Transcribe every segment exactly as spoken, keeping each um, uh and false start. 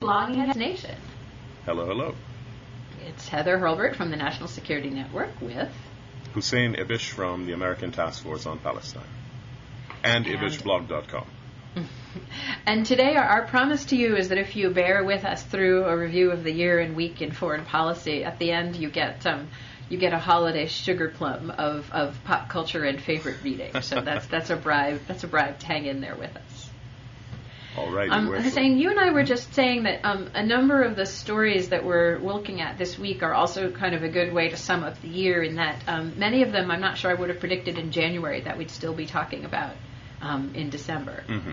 Loggerheads Nation. Hello, hello. It's Heather Hurlbert from the National Security Network with Hussein Ibish from the American Task Force on Palestine. And, and ibish blog dot com. And today our, our promise to you is that if you bear with us through a review of the year and week in foreign policy, at the end you get um, you get a holiday sugar plum of, of pop culture and favorite reading. So that's that's a bribe that's a bribe to hang in there with us. All right. Um, Hussein, you and I were just saying that um, a number of the stories that we're looking at this week are also kind of a good way to sum up the year, in that um, many of them I'm not sure I would have predicted in January that we'd still be talking about um, in December. Mm-hmm.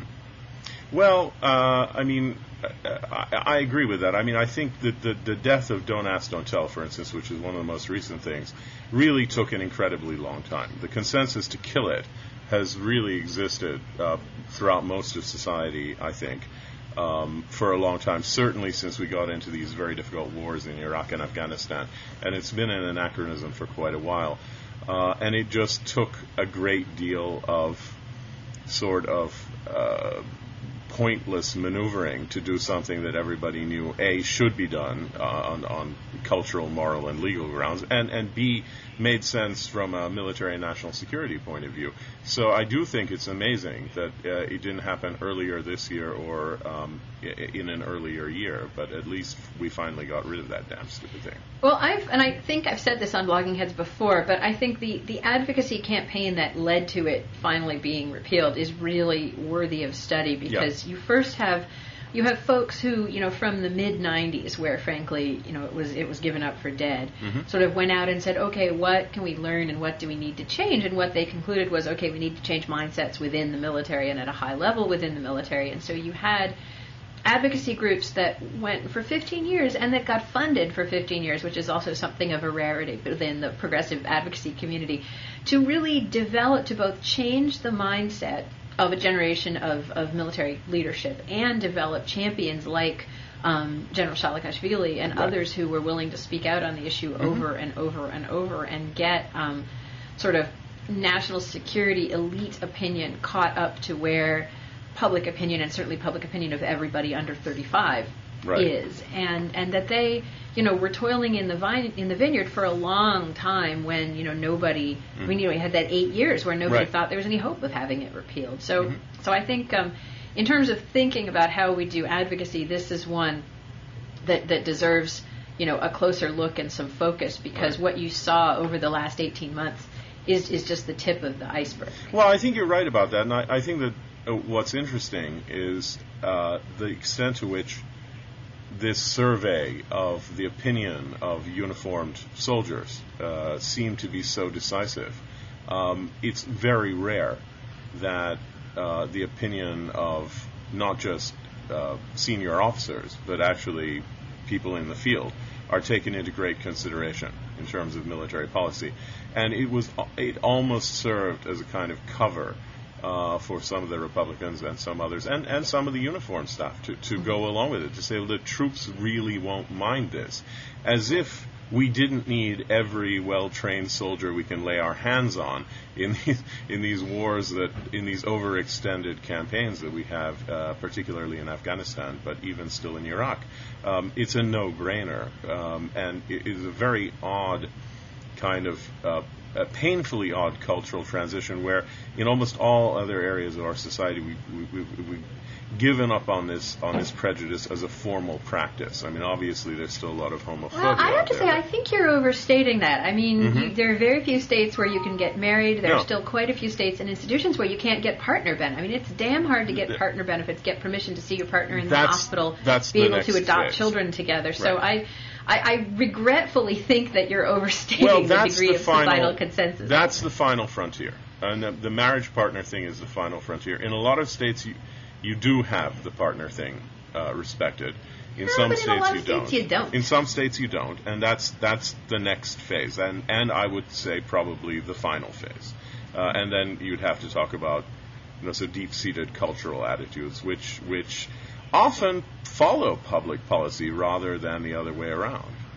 Well, uh, I mean, I, I agree with that. I mean, I think that the, the death of Don't Ask, Don't Tell, for instance, which is one of the most recent things, really took an incredibly long time. The consensus to kill it has really existed uh, throughout most of society, I think, um, for a long time, certainly since we got into these very difficult wars in Iraq and Afghanistan. And it's been an anachronism for quite a while. Uh, and it just took a great deal of sort of uh, pointless maneuvering to do something that everybody knew, A, should be done uh, on, on cultural, moral, and legal grounds, and, and B, made sense from a military and national security point of view. So I do think it's amazing that uh, it didn't happen earlier this year or um, in an earlier year, but at least we finally got rid of that damn stupid thing. Well, I've, and I think I've said this on Blogging Heads before, but I think the, the advocacy campaign that led to it finally being repealed is really worthy of study, because yeah. you first have you have folks who, you know, from the mid nineties, where frankly, you know, it was it was given up for dead, mm-hmm. sort of went out and said, okay, what can we learn and what do we need to change? And what they concluded was, okay, we need to change mindsets within the military and at a high level within the military. And so you had advocacy groups that went for fifteen years and that got funded for fifteen years, which is also something of a rarity within the progressive advocacy community, to really develop, to both change the mindset of a generation of, of military leadership and develop champions like um, General Shalikashvili and right. others who were willing to speak out on the issue mm-hmm. over and over and over and get um, sort of national security elite opinion caught up to where public opinion, and certainly public opinion of everybody under thirty-five, right. is, and and that they, you know, were toiling in the vine, in the vineyard for a long time when, you know, nobody. Mm-hmm. I mean, you know, we had that eight years where nobody right. thought there was any hope of having it repealed. So, mm-hmm. so I think, um, in terms of thinking about how we do advocacy, this is one that that deserves, you know, a closer look and some focus, because right. what you saw over the last eighteen months is is just the tip of the iceberg. Well, I think you're right about that, and I, I think that uh, what's interesting is uh, the extent to which this survey of the opinion of uniformed soldiers uh, seemed to be so decisive. Um, it's very rare that uh, the opinion of not just uh, senior officers, but actually people in the field are taken into great consideration in terms of military policy. And it was it almost served as a kind of cover Uh, for some of the Republicans and some others, and, and some of the uniform staff to, to go along with it, to say, well, the troops really won't mind this. As if we didn't need every well-trained soldier we can lay our hands on in these, in these wars, that in these overextended campaigns that we have, uh, particularly in Afghanistan, but even still in Iraq. Um, it's a no-brainer, um, and it is a very odd kind of uh, a painfully odd cultural transition where in almost all other areas of our society we, we, we, we've given up on this on this prejudice as a formal practice. I mean, obviously there's still a lot of homophobia. Well, I have to there, say, I think you're overstating that. I mean, mm-hmm. you, there are very few states where you can get married. There no. are still quite a few states and institutions where you can't get partner benefits. I mean, it's damn hard to get partner benefits, get permission to see your partner in that's, the hospital, that's be the able to adopt phase. children together. So right. I... I, I regretfully think that you're overstating well, the degree the of final, societal consensus. That's the final frontier. And the, the marriage partner thing is the final frontier. In a lot of states, you, you do have the partner thing uh, respected. In no, some but states, in a lot you, of states don't. you don't. In some states, you don't. And that's that's the next phase. And, and I would say probably the final phase. Uh, and then you'd have to talk about, you know, so deep-seated cultural attitudes, which which often follow public policy rather than the other way around.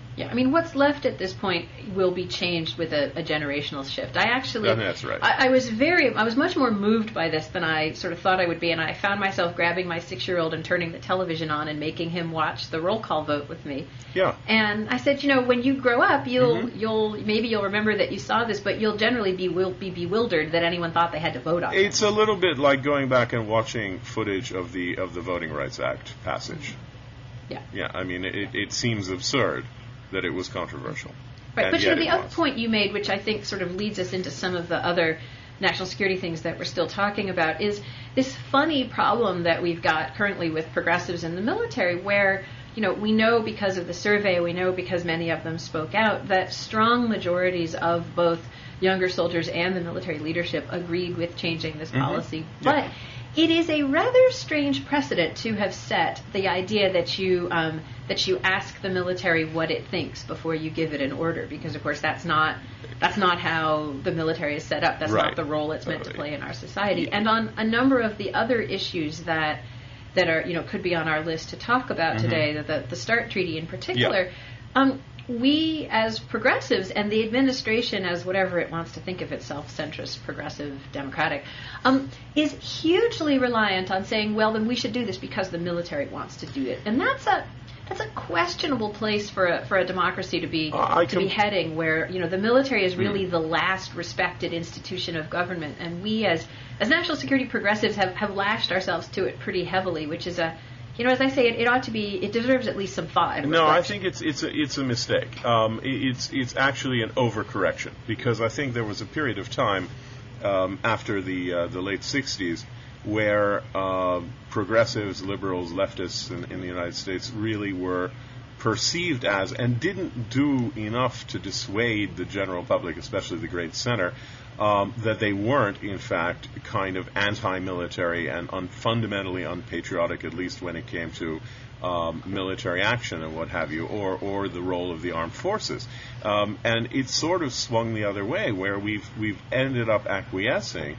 Yeah, I mean, what's left at this point will be changed with a, a generational shift. I actually, Yeah, that's right. I, I was very, I was much more moved by this than I sort of thought I would be, and I found myself grabbing my six-year-old and turning the television on and making him watch the roll call vote with me. Yeah. And I said, you know, when you grow up, you'll, Mm-hmm. you'll, maybe you'll remember that you saw this, but you'll generally be will be bewildered that anyone thought they had to vote on it. It's a little bit like going back and watching footage of the of the Voting Rights Act passage. Yeah. Yeah, I mean, it, it seems absurd that it was controversial. Right, And but you yet know, the it other was. point you made, which I think sort of leads us into some of the other national security things that we're still talking about, is this funny problem that we've got currently with progressives in the military where, you know, we know because of the survey, we know because many of them spoke out, that strong majorities of both younger soldiers and the military leadership agreed with changing this Mhm. policy. Yeah. But it is a rather strange precedent to have set the idea that you um, that you ask the military what it thinks before you give it an order, because of course that's not that's not how the military is set up. That's Right. not the role it's meant to Right. play in our society. And on a number of the other issues that that are you know could be on our list to talk about Mhm. today, the, the the START treaty in particular. Um, we as progressives and the administration as whatever it wants to think of itself, centrist, progressive, democratic, um, is hugely reliant on saying, well, then we should do this because the military wants to do it. And that's a that's a questionable place for a for a democracy to be Uh, I to be com- heading, where you know the military is really the last respected institution of government, and we as as national security progressives have, have lashed ourselves to it pretty heavily, which is a You know, as I say, it, it ought to be. It deserves at least some thought. and No, I reflection. think it's it's a it's a mistake. Um, it- it's it's actually an overcorrection, because I think there was a period of time um, after the uh, the late sixties where uh, progressives, liberals, leftists in, in the United States really were perceived as, and didn't do enough to dissuade the general public, especially the Great Center, um, that they weren't, in fact, kind of anti-military and un- fundamentally unpatriotic, at least when it came to um, military action and what have you, or, or the role of the armed forces. Um, and it sort of swung the other way, where we've we've ended up acquiescing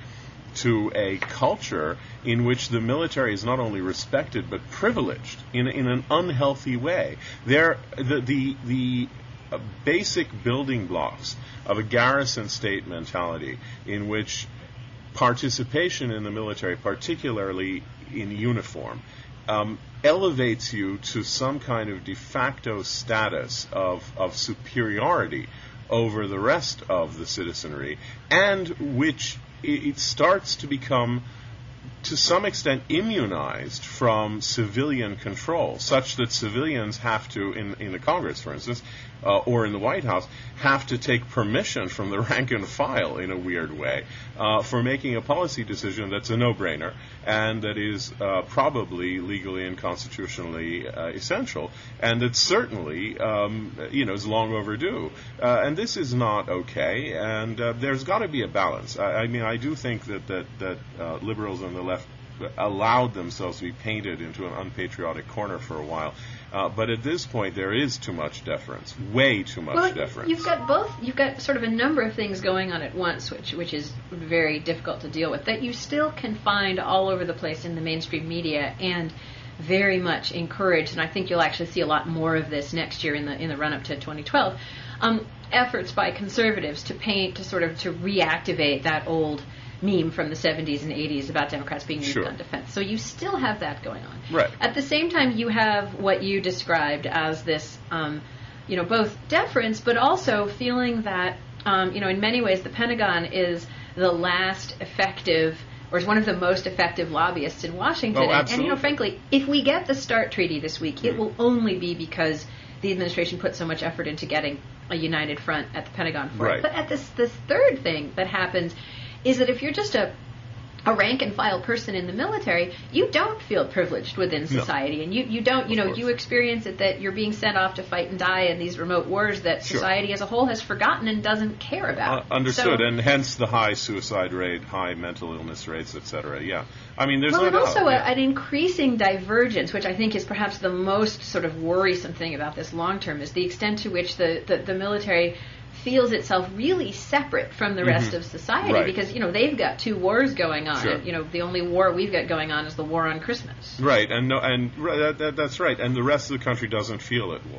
to a culture in which the military is not only respected but privileged in in an unhealthy way. There, the the the uh, basic building blocks of a garrison state mentality, in which participation in the military, particularly in uniform, um, elevates you to some kind of de facto status of of superiority over the rest of the citizenry, and which it starts to become, to some extent, immunized from civilian control, such that civilians have to, in, in the Congress, for instance, uh, or in the White House, have to take permission from the rank and file, in a weird way, uh, for making a policy decision that's a no-brainer and that is uh, probably legally and constitutionally uh, essential, and that certainly, um, you know, is long overdue. Uh, and this is not okay, and uh, there's got to be a balance. I, I mean, I do think that that that uh, liberals on the left allowed themselves to be painted into an unpatriotic corner for a while. Uh, but at this point, there is too much deference, way too much well, deference. You've got both. You've got sort of a number of things going on at once, which which is very difficult to deal with. That you still can find all over the place in the mainstream media, and very much encouraged. And I think you'll actually see a lot more of this next year in the in the run up to twenty twelve. Um, efforts by conservatives to paint, to sort of to reactivate that old meme from the seventies and eighties about Democrats being weak Sure. on defense. So you still have that going on. Right. At the same time, you have what you described as this, um, you know, both deference, but also feeling that, um, you know, in many ways, the Pentagon is the last effective, or is one of the most effective lobbyists in Washington. Oh, and, and, absolutely. you know, frankly, if we get the START treaty this week, it will only be because the administration put so much effort into getting a united front at the Pentagon for Right. it. But at this, this third thing that happens is that if you're just a a rank and file person in the military, you don't feel privileged within society, No. and you, you don't, you Of know, course. you experience it that you're being sent off to fight and die in these remote wars that Sure. society as a whole has forgotten and doesn't care Uh, about. understood, So- and hence the high suicide rate, high mental illness rates, et cetera. Yeah, I mean, there's well, no and doubt. also a, yeah. an increasing divergence, which I think is perhaps the most sort of worrisome thing about this long term, is the extent to which the, the, the military feels itself really separate from the rest Mhm. of society, Right. because, you know, they've got two wars going on. Sure. And, you know, the only war we've got going on is the war on Christmas. Right, and no, and right, that, that, that's right, and the rest of the country doesn't feel at war.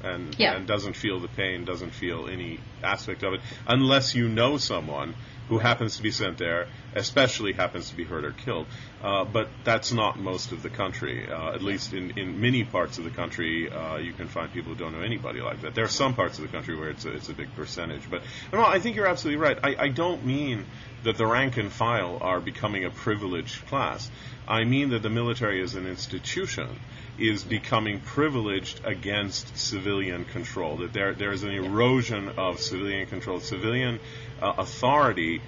and, Yeah. and doesn't feel the pain, doesn't feel any aspect of it, unless you know someone who happens to be sent there, especially happens to be hurt or killed. Uh, but that's not most of the country. Uh, at least in, in many parts of the country, uh, you can find people who don't know anybody like that. There are some parts of the country where it's a, it's a big percentage. But no, I think you're absolutely right. I, I don't mean that the rank and file are becoming a privileged class. I mean that the military as an institution is becoming privileged against civilian control, that there there is an erosion of civilian control. Civilian uh, authority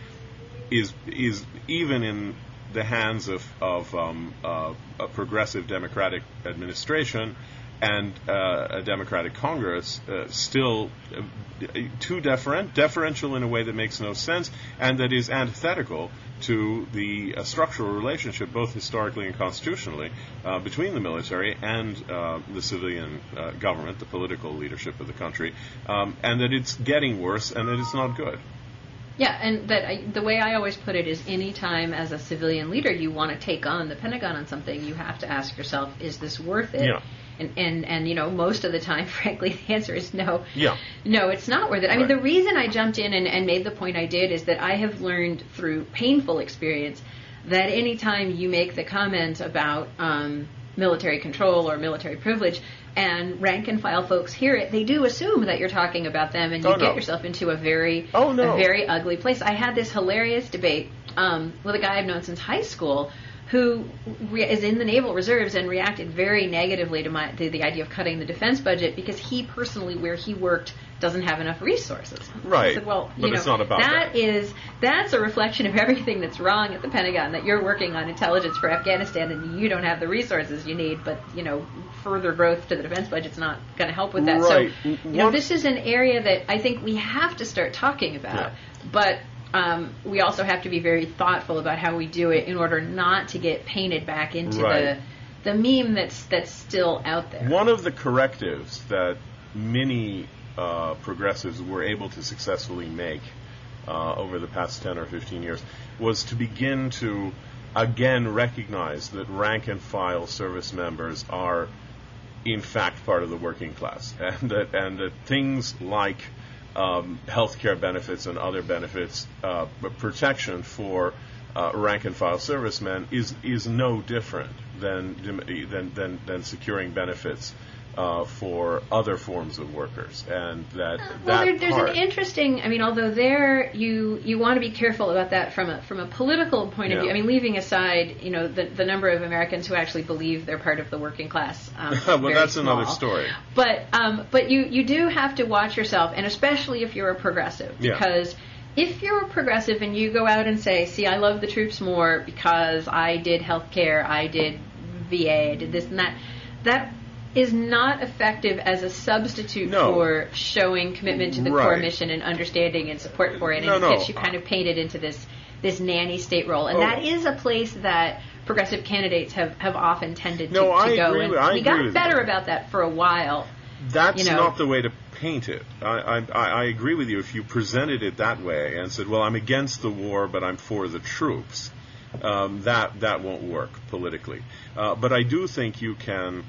is is even in the hands of, of um, uh, a progressive democratic administration and uh, a democratic Congress, uh, still uh, too deferent, deferential in a way that makes no sense and that is antithetical to the uh, structural relationship, both historically and constitutionally, uh, between the military and uh, the civilian uh, government, the political leadership of the country, um, and that it's getting worse and that it's not good. Yeah, and that I, the way I always put it is any time as a civilian leader you want to take on the Pentagon on something, you have to ask yourself, is this worth it? Yeah. And, and, and, you know, most of the time, frankly, the answer is no. Yeah. No, it's not worth it. I Right. mean, the reason I jumped in and, and made the point I did is that I have learned through painful experience that any time you make the comment about um, military control or military privilege and rank and file folks hear it, they do assume that you're talking about them, and you Oh, get no. yourself into a very, Oh, no. a very ugly place. I had this hilarious debate um, with a guy I've known since high school who re- is in the Naval Reserves and reacted very negatively to my to the idea of cutting the defense budget because he personally, where he worked, doesn't have enough resources. Right. I said, well, But you it's know, not about that. that is that's a reflection of everything that's wrong at the Pentagon. That you're working on intelligence for Afghanistan and you don't have the resources you need. But you know, further growth to the defense budget's not going to help with that. Right. So, you know, One- this is an area that I think we have to start talking about. Yeah. But um, we also have to be very thoughtful about how we do it in order not to get painted back into Right. the the meme that's that's still out there. One of the correctives that many uh, progressives were able to successfully make uh, over the past ten or fifteen years was to begin to again recognize that rank and file service members are in fact part of the working class, and that and that things like um, health care benefits and other benefits, uh, protection for uh, rank and file servicemen is is no different than than than, than securing benefits uh, for other forms of workers, and that Well, that there, there's part, an interesting. I mean, although there you you want to be careful about that from a from a political point of Yeah. view. I mean, leaving aside, you know, the the number of Americans who actually believe they're part of the working class. Um, well, very that's small. another story. But um, but you you do have to watch yourself, and especially if you're a progressive, Yeah. because if you're a progressive and you go out and say, "See, I love the troops more because I did health care, I did V A, I did this and that," that is not effective as a substitute No. for showing commitment to the core Right. mission and understanding and support for it, and No, it no. gets you kind of painted into this this nanny state role, and Oh. that is a place that progressive candidates have, have often tended to, No, to I go. agree and with- I we agree got with better you. about that for a while. That's you know. not the way to paint it. I, I, I agree with you. If you presented it that way and said, "Well, I'm against the war, but I'm for the troops," um, that that won't work politically. Uh, but I do think you can.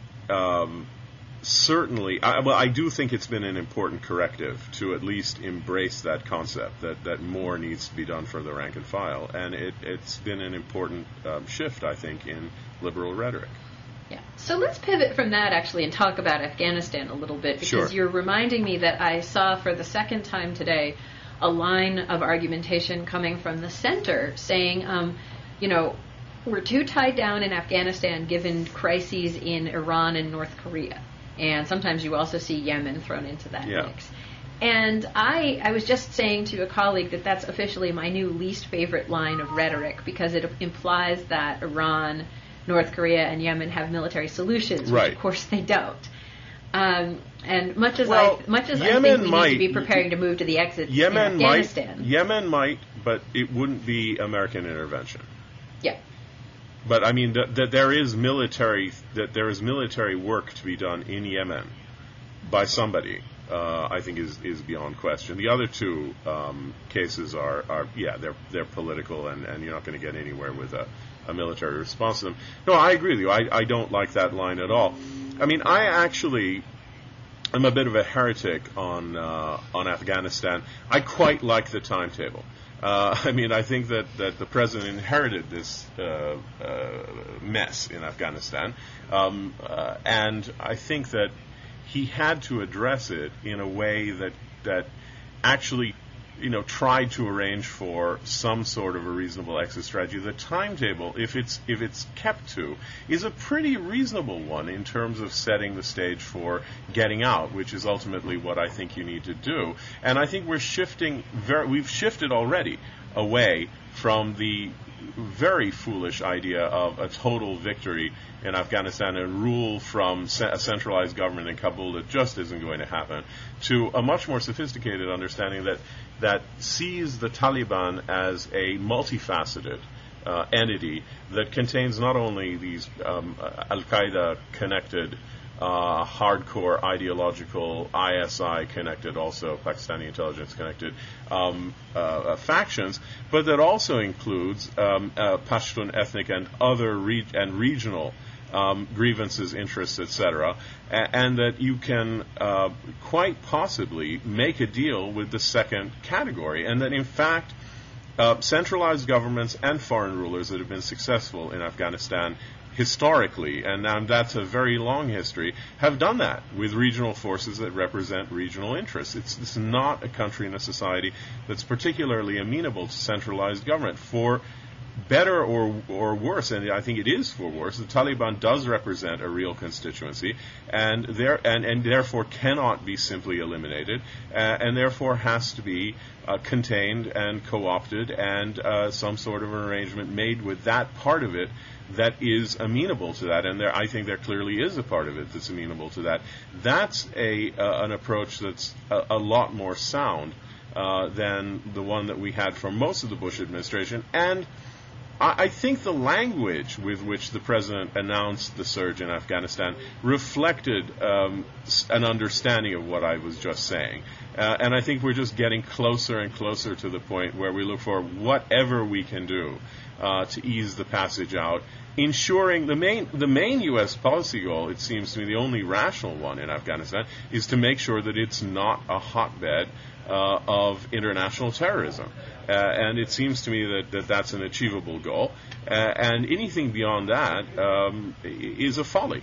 Um, Certainly, I, well, I do think it's been an important corrective to at least embrace that concept that, that more needs to be done for the rank and file, and it, it's been an important um, shift, I think, in liberal rhetoric. Yeah. So let's pivot from that actually and talk about Afghanistan a little bit, because Sure. you're reminding me that I saw for the second time today a line of argumentation coming from the center saying, um, you know, we're too tied down in Afghanistan given crises in Iran and North Korea. And sometimes you also see Yemen thrown into that Yeah. mix. And I, I was just saying to a colleague that that's officially my new least favorite line of rhetoric, because it implies that Iran, North Korea, and Yemen have military solutions, Right. which of course they don't. Um, and much as Well, I much as I Yemen think we might- need to be preparing to move to the exit Yemen in might, Afghanistan, Yemen might, but it wouldn't be American intervention. yeah, But I mean that, that there is military that there is military work to be done in Yemen by somebody. Uh, I think is is beyond question. The other two um, cases are, are yeah they're they're political, and, and you're not going to get anywhere with a, a military response to them. No, I agree with you. I, I don't like that line at all. I mean, I actually I'm a bit of a heretic on uh, on Afghanistan. I quite like the timetable. Uh, I mean, I think that, that the president inherited this uh, uh, mess in Afghanistan, um, uh, and I think that he had to address it in a way that that actually, you know, tried to arrange for some sort of a reasonable exit strategy. The timetable, if it's if it's kept to, is a pretty reasonable one in terms of setting the stage for getting out, which is ultimately what I think you need to do. And I think we're shifting very, we've shifted already away from the very foolish idea of a total victory in Afghanistan and rule from a centralized government in Kabul that just isn't going to happen, to a much more sophisticated understanding that that sees the Taliban as a multifaceted uh, entity that contains not only these um, Al-Qaeda connected, uh, hardcore ideological, I S I connected, also Pakistani intelligence connected um, uh, factions, but that also includes um, uh, Pashtun ethnic and other re- and regional Um, grievances, interests, et cetera, a- and that you can uh, quite possibly make a deal with the second category, and that in fact uh, centralized governments and foreign rulers that have been successful in Afghanistan historically, and now that's a very long history, have done that with regional forces that represent regional interests. It's, it's not a country and a society that's particularly amenable to centralized government. For better or or worse, and I think it is for worse, the Taliban does represent a real constituency, and there and, and therefore cannot be simply eliminated, uh, and therefore has to be uh, contained and co-opted, and uh, some sort of an arrangement made with that part of it that is amenable to that. And there, I think there clearly is a part of it that's amenable to that. That's a uh, an approach that's a, a lot more sound uh, than the one that we had from most of the Bush administration, and I think the language with which the president announced the surge in Afghanistan reflected um, an understanding of what I was just saying. Uh, and I think we're just getting closer and closer to the point where we look for whatever we can do uh, to ease the passage out, ensuring the main the main U S policy goal, it seems to me the only rational one in Afghanistan, is to make sure that it's not a hotbed uh, of international terrorism. Uh, and it seems to me that, that that's an achievable goal. Uh, and anything beyond that um, is a folly.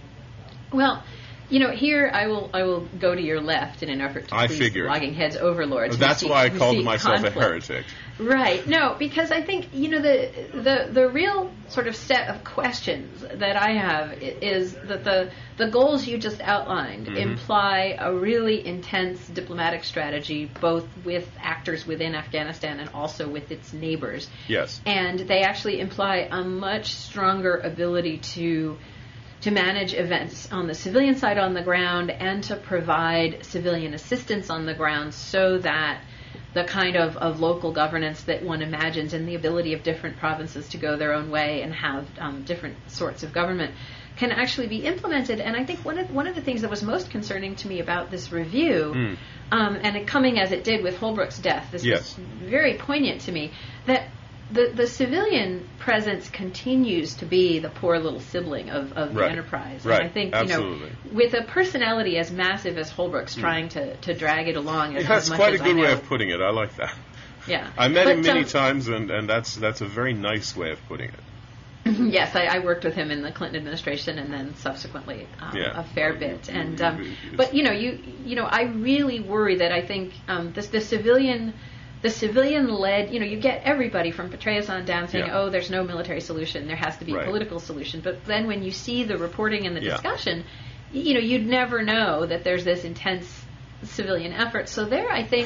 Well, you know, here I will I will go to your left in an effort to I please figured. the Logging Heads overlords. That's see, why I called myself conflict. a heretic. Right. No, because I think, you know, the, the the real sort of set of questions that I have is that the the goals you just outlined mm-hmm. imply a really intense diplomatic strategy, both with actors within Afghanistan and also with its neighbors. Yes. And they actually imply a much stronger ability to to manage events on the civilian side on the ground and to provide civilian assistance on the ground, so that the kind of, of local governance that one imagines and the ability of different provinces to go their own way and have um, different sorts of government can actually be implemented. And I think one of one of the things that was most concerning to me about this review, mm. um, and it coming as it did with Holbrooke's death, this yes. was very poignant to me, that The, the civilian presence continues to be the poor little sibling of, of the right. enterprise. Right. And I think, Absolutely. you know, with a personality as massive as Holbrooke's mm. trying to, to drag it along as, yeah, that's as much quite as a good I know. way of putting it. I like that. Yeah. I met but, him many um, times, and, and that's that's a very nice way of putting it. Yes, I, I worked with him in the Clinton administration, and then subsequently um, yeah. a fair bit. And um, but you know, you you know, I really worry that I think um, this the civilian. The civilian-led, you know, you get everybody from Petraeus on down saying, yeah. oh, there's no military solution, there has to be right. a political solution. But then when you see the reporting and the yeah. discussion, you know, you'd never know that there's this intense civilian effort. So there, I think,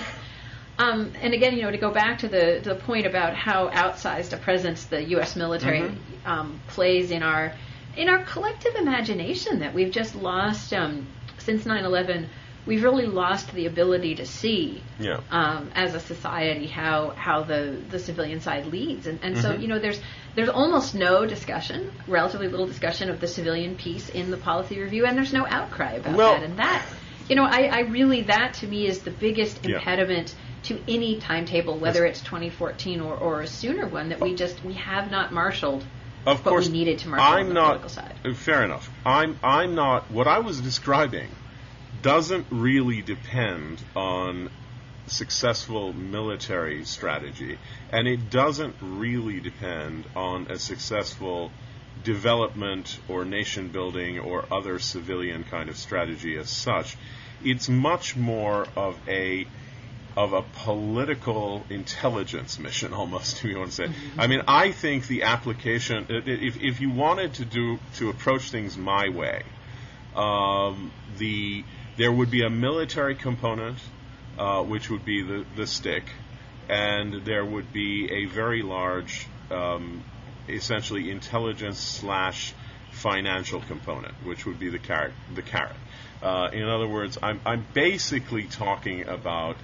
um, and again, you know, to go back to the to the point about how outsized a presence the U S military mm-hmm. um, plays in our in our collective imagination, that we've just lost um, since nine eleven. We've really lost the ability to see, yeah. um, as a society, how how the, the civilian side leads, and and mm-hmm. so you know there's there's almost no discussion, relatively little discussion of the civilian piece in the policy review, and there's no outcry about well, that. And that, you know, I, I really that to me is the biggest yeah. impediment to any timetable, whether it's twenty fourteen or, or a sooner one, that we just we have not marshaled of what course, we needed to marshal I'm on the not, political side. Fair enough. I'm I'm not what I was describing. doesn't really depend on successful military strategy, and it doesn't really depend on a successful development or nation building or other civilian kind of strategy as such. It's much more of a of a political intelligence mission, almost, if you want to say. Mm-hmm. I mean, I think the application, if if you wanted to do to approach things my way, um, the there would be a military component, uh, which would be the, the stick, and there would be a very large, um, essentially intelligence slash financial component, which would be the carrot. The carrot. Uh, in other words, I'm I'm basically talking about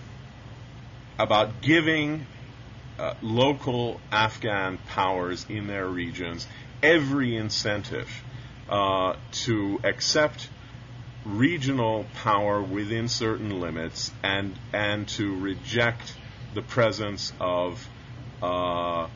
about giving uh, local Afghan powers in their regions every incentive uh, to accept regional power within certain limits and and to reject the presence of uh,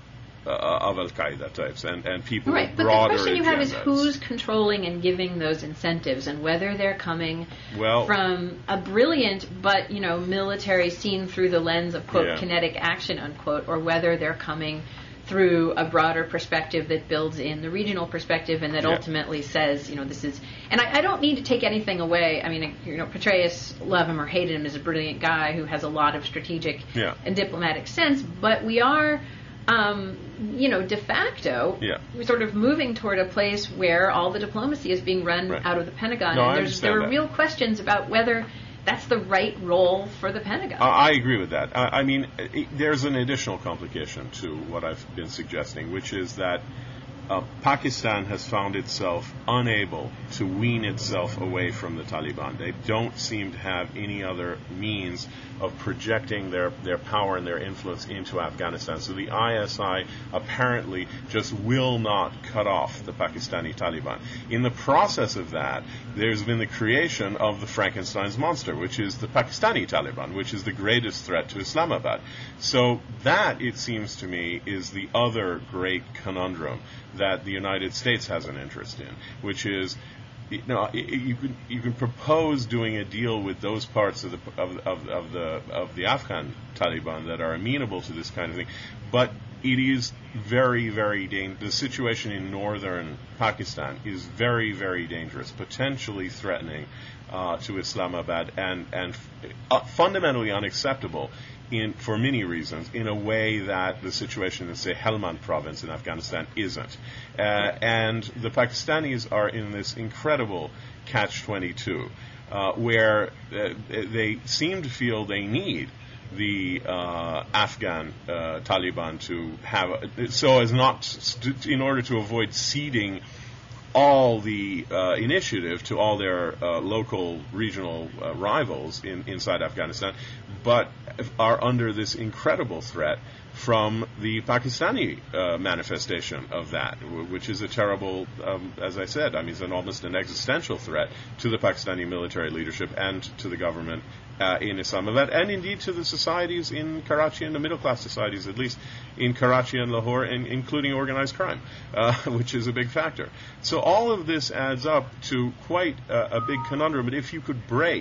uh, of Al-Qaeda types and, and people right, with broader but the question you have is agendas. who's controlling and giving those incentives, and whether they're coming well, from a brilliant but, you know, military seen through the lens of, quote, yeah. kinetic action, unquote, or whether they're coming through a broader perspective that builds in the regional perspective and that yeah. ultimately says, you know, this is... And I, I don't need to take anything away. I mean, you know, Petraeus, love him or hate him, is a brilliant guy who has a lot of strategic yeah. and diplomatic sense, but we are... Um, you know, de facto, yeah. we're sort of moving toward a place where all the diplomacy is being run right. out of the Pentagon. No, and I there's, there are that. real questions about whether that's the right role for the Pentagon. Uh, I agree with that. I, I mean, it, there's an additional complication to what I've been suggesting, which is that uh, Pakistan has found itself unable to wean itself away from the Taliban. They don't seem to have any other means of projecting their, their power and their influence into Afghanistan. So the I S I apparently just will not cut off the Pakistani Taliban. In the process of that, there's been the creation of the Frankenstein's monster, which is the Pakistani Taliban, which is the greatest threat to Islamabad. So that, it seems to me, is the other great conundrum that the United States has an interest in, which is, you know, you can you can propose doing a deal with those parts of the of, of, of the of the Afghan Taliban that are amenable to this kind of thing, but it is very, very dangerous. The situation in northern Pakistan is very, very dangerous, potentially threatening uh, to Islamabad, and and uh, fundamentally unacceptable in for many reasons, in a way that the situation in, say, Helmand province in Afghanistan isn't. Uh, and the Pakistanis are in this incredible catch twenty-two, uh, where uh, they seem to feel they need the uh, Afghan uh, Taliban to have, a, so as not, st- in order to avoid ceding all the uh, initiative to all their uh, local, regional uh, rivals in, inside Afghanistan, but are under this incredible threat from the Pakistani uh, manifestation of that, which is a terrible, um, as I said, I mean, it's an almost an existential threat to the Pakistani military leadership and to the government uh, in Islamabad, and indeed to the societies in Karachi and the middle-class societies, at least in Karachi and Lahore, and including organized crime, uh, which is a big factor. So all of this adds up to quite a, a big conundrum. But if you could break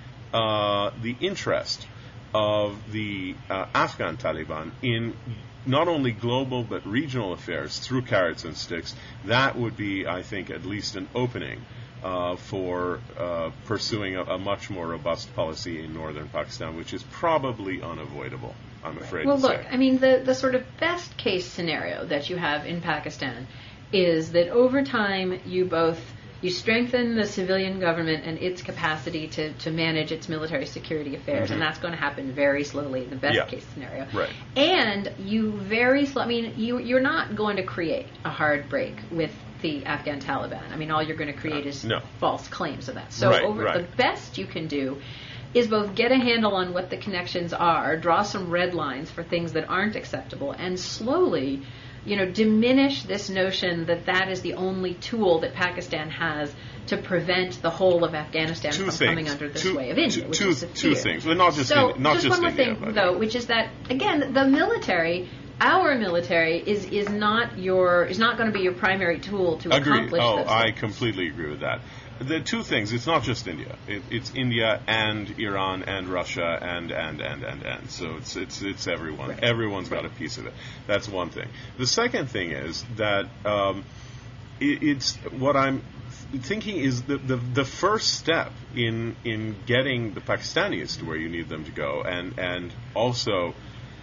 uh, the interest of the uh, Afghan Taliban in not only global but regional affairs through carrots and sticks, that would be, I think, at least an opening uh, for uh, pursuing a, a much more robust policy in northern Pakistan, which is probably unavoidable, I'm afraid well, to look, say. I mean, the, the sort of best case scenario that you have in Pakistan is that over time you both you strengthen the civilian government and its capacity to, to manage its military security affairs, mm-hmm. and that's going to happen very slowly in the best yeah. case scenario. Right. And you very slow, I mean, you, you're not going to create a hard break with the Afghan Taliban. I mean, all you're going to create uh, is no. false claims of that. So right, over right. the best you can do is both get a handle on what the connections are, draw some red lines for things that aren't acceptable, and slowly, you know, diminish this notion that that is the only tool that Pakistan has to prevent the whole of Afghanistan two from things. coming under the two, sway of India, two, which two, is the two fear. things. Well, not just so, in, not just, just one more India, thing, but though, which is that, again, the military, our military, is is not your is not going to be your primary tool to Agreed. accomplish Oh, those I things. completely agree with that. the two things. It's not just India. It, it's India and Iran and Russia and and and and and. So it's it's it's everyone. Right. Everyone's got a piece of it. That's one thing. The second thing is that um, it, it's what I'm thinking is the, the the first step in in getting the Pakistanis to where you need them to go, and and also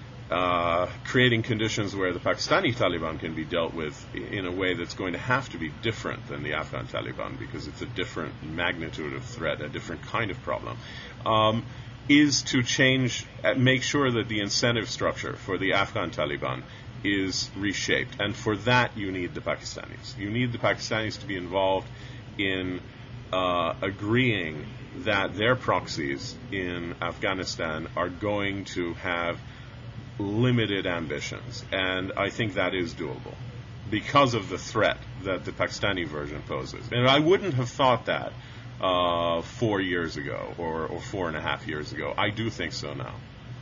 uh, creating conditions where the Pakistani Taliban can be dealt with in a way that's going to have to be different than the Afghan Taliban, because it's a different magnitude of threat, a different kind of problem, um, is to change, make sure that the incentive structure for the Afghan Taliban is reshaped. And for that, you need the Pakistanis. You need the Pakistanis to be involved in uh, agreeing that their proxies in Afghanistan are going to have limited ambitions. And I think that is doable because of the threat that the Pakistani version poses. And I wouldn't have thought that uh, four years ago or, or four and a half years ago. I do think so now.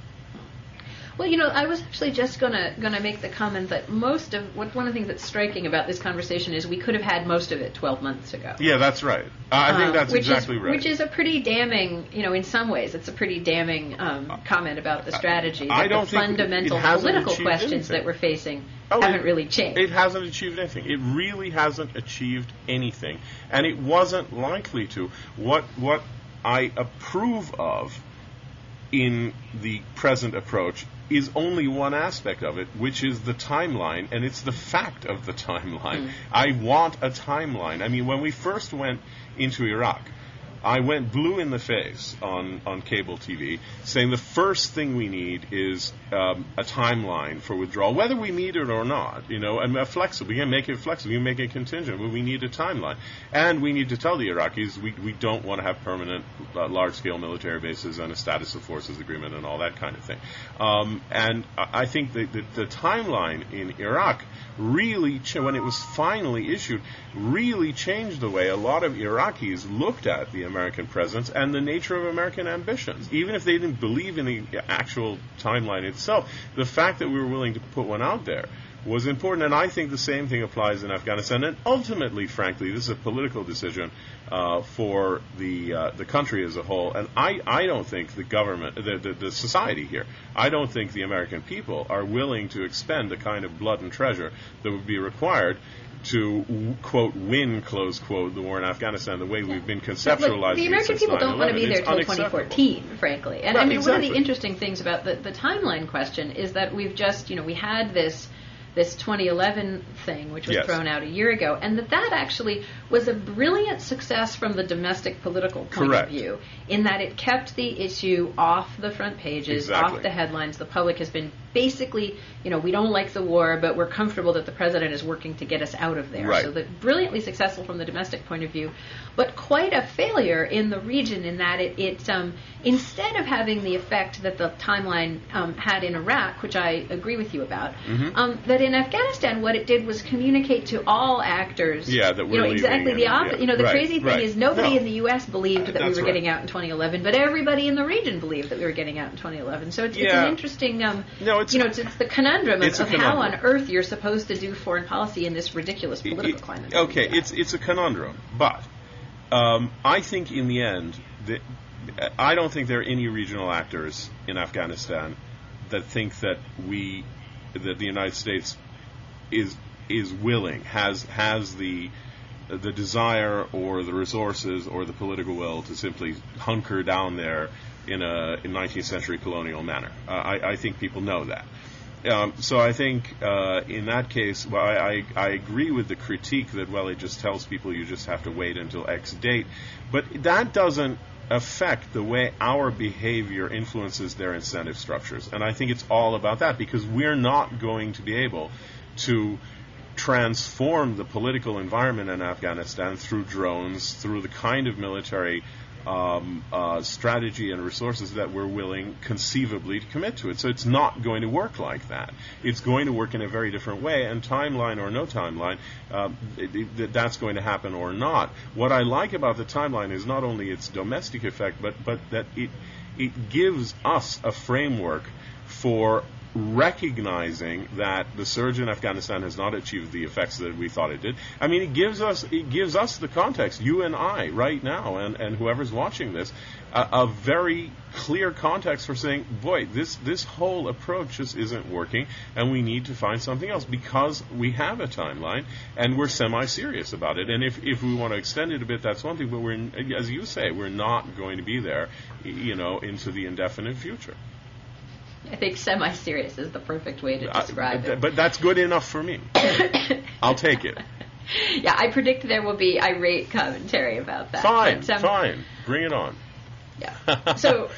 Well, you know, I was actually just gonna gonna make the comment that most of what one of the things that's striking about this conversation is we could have had most of it twelve months ago. Yeah, that's right. Uh, I think that's uh, which exactly is, right. Which is a pretty damning, you know, in some ways, it's a pretty damning um, comment about the strategy. I that don't the think fundamental it hasn't political achieved questions anything. that we're facing Oh, haven't it, really changed. It hasn't achieved anything. It really hasn't achieved anything, and it wasn't likely to. What what I approve of in the present approach is only one aspect of it, which is the timeline, and it's the fact of the timeline. Mm. I want a timeline. I mean, when we first went into Iraq, I went blue in the face on, on cable T V, saying the first thing we need is um, a timeline for withdrawal, whether we need it or not. You know, and a flexible. We can make it flexible. We can make it contingent, but we need a timeline, and we need to tell the Iraqis we we don't want to have permanent, uh, large-scale military bases and a status of forces agreement and all that kind of thing. Um, and I think that the, the timeline in Iraq really, ch- when it was finally issued, really changed the way a lot of Iraqis looked at the American presence and the nature of American ambitions. Even if they didn't believe in the actual timeline itself, the fact that we were willing to put one out there was important, and I think the same thing applies in Afghanistan. And ultimately, frankly, this is a political decision uh, for the uh, the country as a whole. And I, I don't think the government, the, the the society here, I don't think the American people are willing to expend the kind of blood and treasure that would be required to, quote, win, close quote, the war in Afghanistan the way we've been conceptualizing Look, the American it since people don't want to be there until twenty fourteen, frankly. And right, I mean, exactly. one of the interesting things about the, the timeline question is that we've just, you know, we had this this twenty eleven thing, which was yes. thrown out a year ago, and that that actually was a brilliant success from the domestic political point Correct. of view, in that it kept the issue off the front pages, exactly. off the headlines. The public has been basically, you know, we don't like the war, but we're comfortable that the president is working to get us out of there. Right. So that brilliantly successful from the domestic point of view, but quite a failure in the region in that it, it um, instead of having the effect that the timeline um, had in Iraq, which I agree with you about, mm-hmm. um, that in Afghanistan what it did was communicate to all actors, yeah, that we're you know, exactly the opposite. Yeah. You know, the right, crazy thing right. is nobody no. in the U S believed that That's we were right. getting out in twenty eleven, but everybody in the region believed that we were getting out in twenty eleven. So it's, yeah. it's an interesting, um, no, it's, you know, it's, it's the conundrum of, it's a of conundrum. how on earth you're supposed to do foreign policy in this ridiculous political it, climate. Okay, it's it's a conundrum, but um, I think in the end, that I don't think there are any regional actors in Afghanistan that think that we, that the United States is is willing, has has the the desire or the resources or the political will to simply hunker down there in a in nineteenth century colonial manner. Uh, I, I think people know that. Um, so I think uh, in that case, well, I, I, I agree with the critique that, well, it just tells people you just have to wait until X date. But that doesn't affect the way our behavior influences their incentive structures. And I think it's all about that, because we're not going to be able to transform the political environment in Afghanistan through drones, through the kind of military um, uh, strategy and resources that we're willing conceivably to commit to it. So it's not going to work like that. It's going to work in a very different way, and timeline or no timeline, uh, it, it, that's going to happen or not. What I like about the timeline is not only its domestic effect, but, but that it it gives us a framework for recognizing that the surge in Afghanistan has not achieved the effects that we thought it did. I mean, it gives us it gives us the context, you and I, right now, and, and whoever's watching this, a, a very clear context for saying, boy, this, this whole approach just isn't working, and we need to find something else because we have a timeline, and we're semi-serious about it. And if, if we want to extend it a bit, that's one thing, but we're, as you say, we're not going to be there, you know, into the indefinite future. I think semi-serious is the perfect way to describe uh, it. But that's good enough for me. I'll take it. Yeah, I predict there will be irate commentary about that. Fine, but, um, fine. Bring it on. Yeah. So,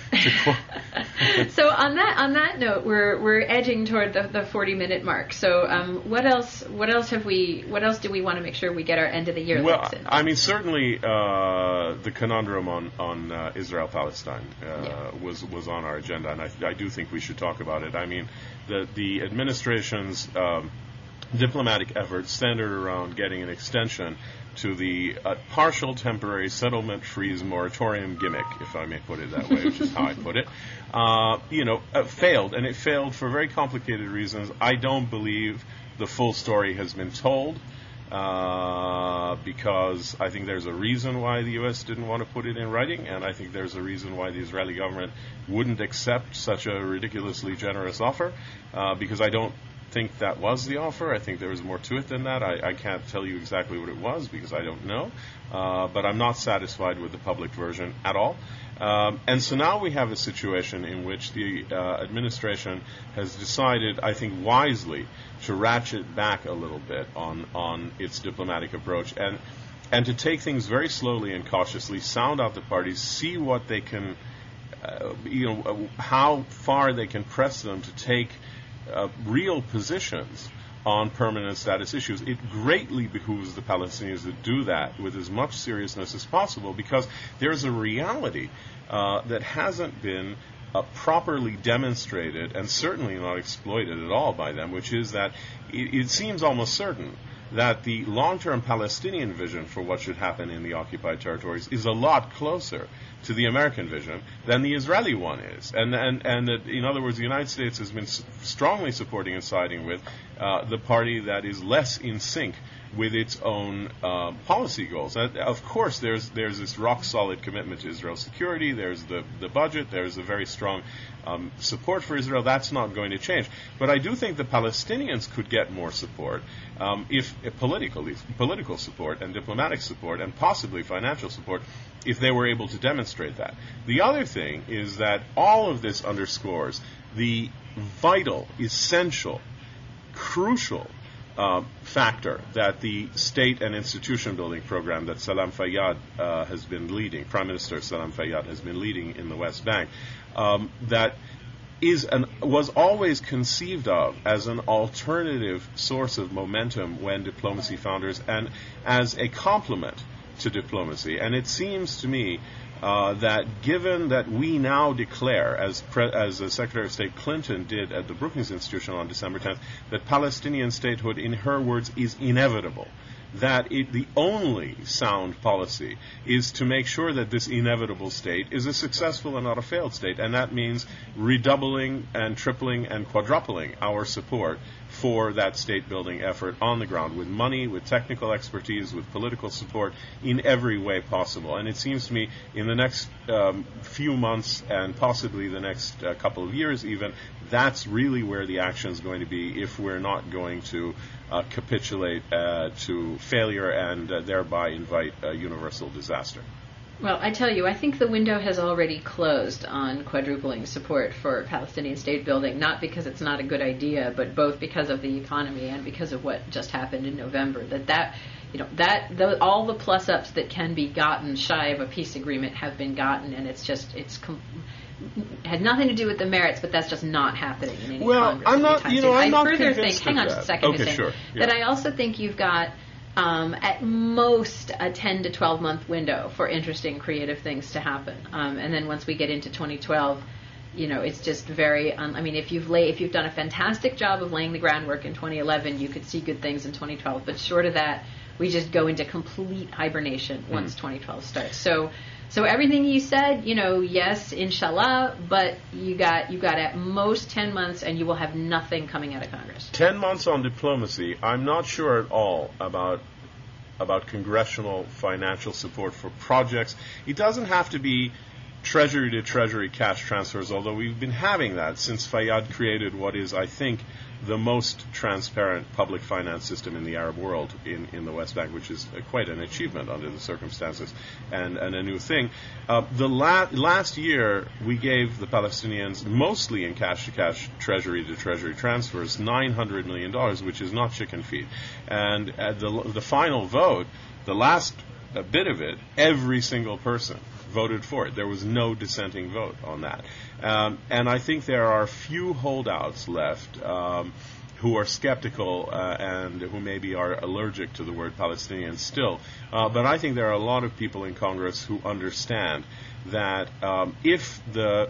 so on that on that note, we're we're edging toward the, the forty minute mark. So, um, what else? What else have we? What else do we want to make sure we get our end of the year well, licks in? I mean, certainly uh, the conundrum on on uh, Israel Palestine uh, yeah. was was on our agenda, and I, I do think we should talk about it. I mean, the the administration's um, diplomatic efforts centered around getting an extension to the uh, partial temporary settlement freeze moratorium gimmick, if I may put it that way, which is how I put it, uh, you know, uh, failed. And it failed for very complicated reasons. I don't believe the full story has been told uh, because I think there's a reason why the U S didn't want to put it in writing, and I think there's a reason why the Israeli government wouldn't accept such a ridiculously generous offer, uh, because I don't think that was the offer. I think there was more to it than that. I, I can't tell you exactly what it was because I don't know, uh, but I'm not satisfied with the public version at all. Um, and so now we have a situation in which the uh, administration has decided, I think wisely, to ratchet back a little bit on, on its diplomatic approach and and to take things very slowly and cautiously, sound out the parties, see what they can, uh, you know, uh, how far they can press them to take Uh, real positions on permanent status issues. It greatly behooves the Palestinians to do that with as much seriousness as possible because there's a reality uh, that hasn't been uh, properly demonstrated and certainly not exploited at all by them, which is that it, it seems almost certain that the long-term Palestinian vision for what should happen in the occupied territories is a lot closer to the American vision than the Israeli one is. And and and that, in other words, the United States has been s- strongly supporting and siding with uh, the party that is less in sync with its own uh, policy goals. And of course, there's there's this rock-solid commitment to Israel's security. There's the, the budget. There's a very strong um, support for Israel. That's not going to change. But I do think the Palestinians could get more support um, if, if political, political support and diplomatic support and possibly financial support if they were able to demonstrate that. The other thing is that all of this underscores the vital, essential, crucial Uh, factor that the state and institution building program that Salam Fayyad uh, has been leading, Prime Minister Salam Fayyad has been leading in the West Bank, um, that is an, was always conceived of as an alternative source of momentum when diplomacy founders and as a complement to diplomacy. And it seems to me Uh, that given that we now declare, as pre- as uh, Secretary of State Clinton did at the Brookings Institution on December tenth, that Palestinian statehood, in her words, is inevitable, that it, the only sound policy is to make sure that this inevitable state is a successful and not a failed state, and that means redoubling and tripling and quadrupling our support for that state-building effort on the ground, with money, with technical expertise, with political support, in every way possible. And it seems to me in the next um, few months and possibly the next uh, couple of years even, that's really where the action is going to be if we're not going to uh, capitulate uh, to failure and uh, thereby invite a universal disaster. Well, I tell you, I think the window has already closed on quadrupling support for Palestinian state building, not because it's not a good idea, but both because of the economy and because of what just happened in November. That that you know that the, all the plus ups that can be gotten shy of a peace agreement have been gotten, and it's just it's com- had nothing to do with the merits, but that's just not happening in any well, Congress. I'm not. You know, I'm I not further convinced think. Hang of on that. just a second. Okay, Hussein, sure. Yeah. That I also think you've got. Um, at most a ten to twelve month window for interesting creative things to happen, um, and then once we get into twenty twelve, you know, it's just very. Um, I mean, if you've lay, if you've done a fantastic job of laying the groundwork in twenty eleven, you could see good things in twenty twelve. But short of that, we just go into complete hibernation once mm. twenty twelve starts. So, So everything you said, you know, yes, inshallah, but you got you got at most ten months, and you will have nothing coming out of Congress. Ten months on diplomacy. I'm not sure at all about about congressional financial support for projects. It doesn't have to be treasury to treasury cash transfers, although we've been having that since Fayyad created what is, I think, the most transparent public finance system in the Arab world in, in the West Bank, which is uh, quite an achievement under the circumstances and, and a new thing. Uh, the la- last year, we gave the Palestinians, mostly in cash-to-cash, treasury-to-treasury transfers, nine hundred million dollars, which is not chicken feed. And at the, the final vote, the last uh, bit of it, every single person voted for it. There was no dissenting vote on that. Um, and I think there are few holdouts left um, who are skeptical uh, and who maybe are allergic to the word Palestinian still. Uh, but I think there are a lot of people in Congress who understand that um, if the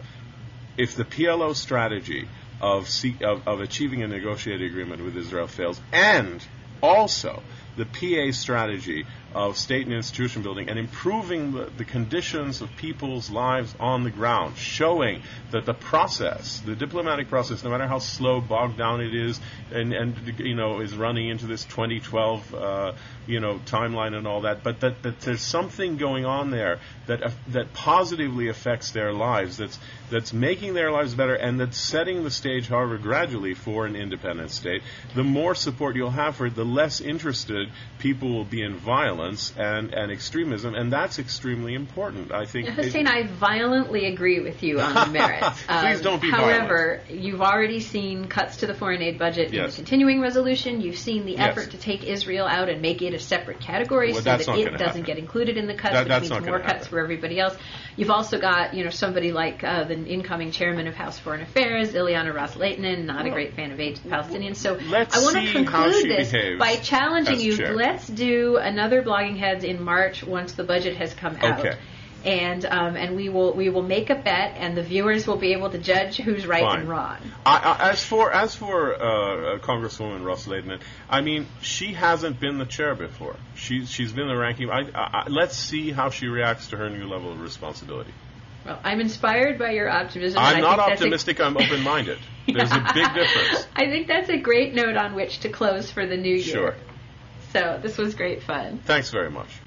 if the P L O strategy of, C- of of achieving a negotiated agreement with Israel fails, and also the P A strategy of state and institution building and improving the, the conditions of people's lives on the ground, showing that the process, the diplomatic process, no matter how slow, bogged down it is, and, and you know, is running into this twenty twelve, uh, you know, timeline and all that, but that, that there's something going on there that uh, that positively affects their lives, that's that's making their lives better, and that's setting the stage, however, gradually for an independent state. The more support you'll have for it, the less interested people will be in violence and, and extremism, and that's extremely important. I think. Hussein, I violently agree with you on the merits. Please um, don't be However, violent. You've already seen cuts to the foreign aid budget yes. in the continuing resolution. You've seen the yes. effort to take Israel out and make it a separate category well, so that it doesn't happen. get included in the cuts, that, which means more cuts happen. for everybody else. You've also got, you know, somebody like uh, the incoming chairman of House Foreign Affairs, Ilyana Ras-Lehtinen, not well, a great fan of aid to Palestinians. So let's I want to conclude this behaves by challenging you. Chair. Let's do another Blogging Heads in March once the budget has come out. Okay. And um, and we will we will make a bet, and the viewers will be able to judge who's right Fine. and wrong. I, I, as for as for uh, Congresswoman Ras-Lehtinen, I mean, she hasn't been the chair before. She's she's been the ranking. I, I, let's see how she reacts to her new level of responsibility. Well, I'm inspired by your optimism. I'm I not think optimistic. A, I'm open-minded. There's a big difference. I think that's a great note on which to close for the new year. Sure. So this was great fun. Thanks very much.